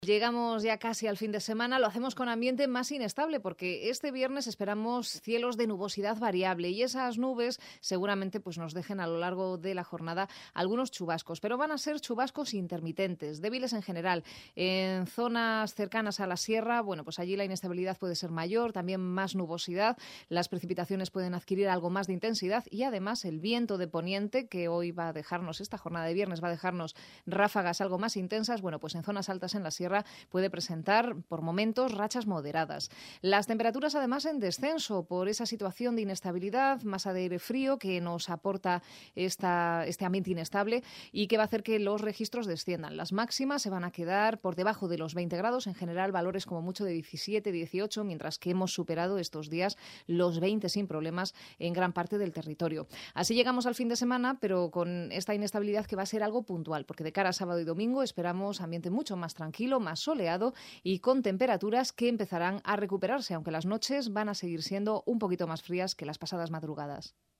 Llegamos ya casi al fin de semana, lo hacemos con ambiente más inestable porque este viernes esperamos cielos de nubosidad variable y esas nubes seguramente pues nos dejen a lo largo de la jornada algunos chubascos, pero van a ser chubascos intermitentes, débiles en general. En zonas cercanas a la sierra, bueno, pues allí la inestabilidad puede ser mayor, también más nubosidad, las precipitaciones pueden adquirir algo más de intensidad y además el viento de poniente que hoy va a dejarnos, esta jornada de viernes va a dejarnos ráfagas algo más intensas, bueno, pues en zonas altas en la sierra puede presentar por momentos rachas moderadas. Las temperaturas además en descenso por esa situación de inestabilidad, masa de aire frío que nos aporta este ambiente inestable y que va a hacer que los registros desciendan. Las máximas se van a quedar por debajo de los 20 grados, en general valores como mucho de 17, 18, mientras que hemos superado estos días los 20 sin problemas en gran parte del territorio. Así llegamos al fin de semana, pero con esta inestabilidad que va a ser algo puntual, porque de cara a sábado y domingo esperamos ambiente mucho más tranquilo, más soleado y con temperaturas que empezarán a recuperarse, aunque las noches van a seguir siendo un poquito más frías que las pasadas madrugadas.